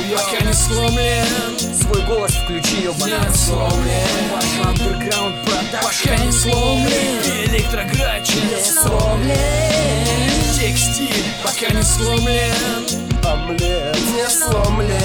пока не сломлен. Свой голос включи, ёбаный. Не сломлен. Ваш андерграунд продакшн. Пока не сломлен. Электрограч Не сломлен. Текстиль пока не сломлен. Омлет не сломлен.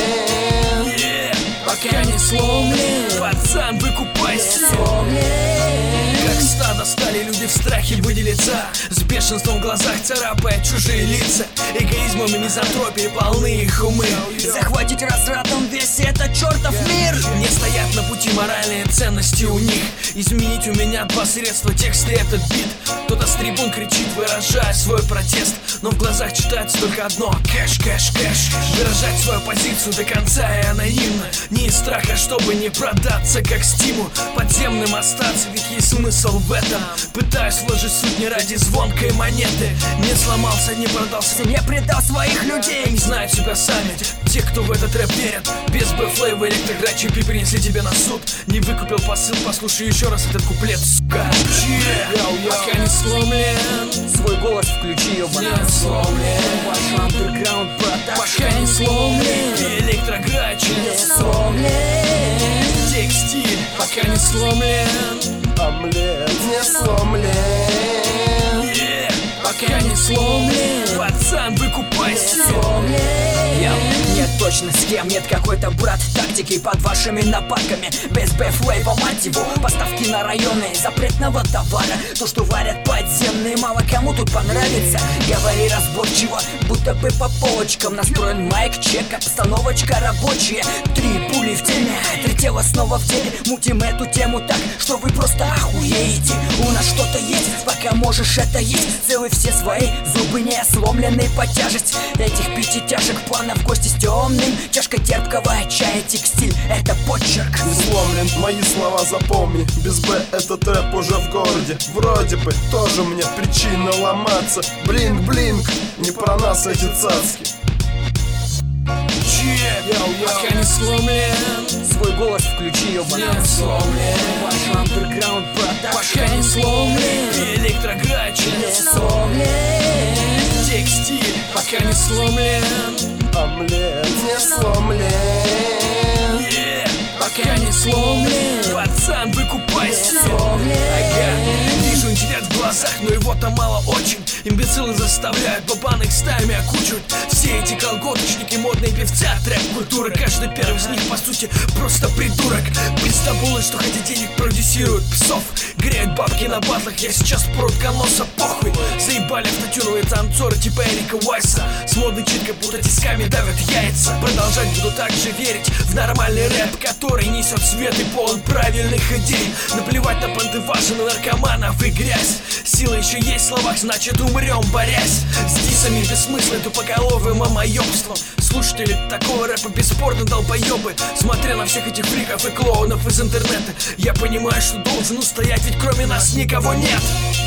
Пока не сломлен. Пацан, выкупайся. Как стадо стали люди в страхе выделиться, с бешенством в глазах царапая чужие лица. Эгоизмом и мизантропией полны их умы. Захватить развратом весь этот чертов мир. Не стоят на пути моральные ценности у них. Изменить у меня два средства: текст и этот бит. Кто-то с трибун кричит, выражая свой протест, но в глазах читается только одно: кэш, кэш, кэш. Выражать свою позицию до конца и анонимно, не из страха, чтобы не продаться как стимул, подземным остаться, ведь есть смысл в этом. Пытаюсь вложить суть не ради звонкой монеты. Не сломался, не продался, Не предал своих людей. не знают себя сами те, кто в этот рэп верят. Без бэфлейва электрограч и принесли тебя на суд. Не выкупил посыл, послушай еще раз этот куплет, сука. Пока не сломлен. Свой голос включи, ёбаный. Не сломлен. Ваш андерграунд продакшн. Пока не сломлен. Электрограч Не сломлен. Текстиль пока не сломлен. Омлет не сломлен. Пока не сломлен. Пацан, выкупайся. Нет точно с кем, нет какой-то брат тактики под вашими нападками. Без бэфлейва, мать его, поставки на районы запретного товара. То, что варят подземные, мало кому тут понравится. Говори разборчиво, будто бы по полочкам. Настроен майк-чек, обстановочка рабочая. 3 пули в теме, 3 тела снова в деле. Мутим эту тему так, что вы просто охуеете. У нас что-то есть, пока можешь это есть. Целы все свои, зубы не сломлены под тяжесть этих 5 тяжек планов. Гости с темным, чашка терпкого чая. Текстиль — это почерк. Не сломлен, мои слова запомни. Без Б этот рэп уже в городе. Вроде бы тоже мне причина ломаться. Блинк-блинк, не про нас эти цацки. Пока не сломлен. Свой голос включи, ёбаный. Не сломлен. Ваш андерграунд продакшн. Пока не сломлен. Электрограч Не сломлен. Текстиль пока не сломлен. Омлет не сломлен. Пока не сломлен. Пацан, выкупайся. Вижу интерес в глазах, но его-то мало очень. Имбецилы заставляют бабан их стаями окучивать. Все эти колготочники, модные певцы от рэп-культуры. Каждый первый из них, по сути, просто придурок. Пиздобулы, что хотя денег продюсируют псов. Греют бабки на батлах, я сейчас протконоса, похуй. Заебали автотюновые танцоры типа Эрика Уайса. С модной читкой будто тисками давят яйца. Продолжать буду также верить в нормальный рэп, который несет свет и полон правильных идей. Наплевать на пантыважи, на наркоманов и грязь. Сила еще есть в словах, значит умрем, борясь с дисами бессмысленным тупоголовым мамоёбством. Слушатели такого рэпа бесспорно долбоёбы. Смотря на всех этих фриков и клоунов из интернета, я понимаю, что должен устоять, ведь кроме нас никого нет.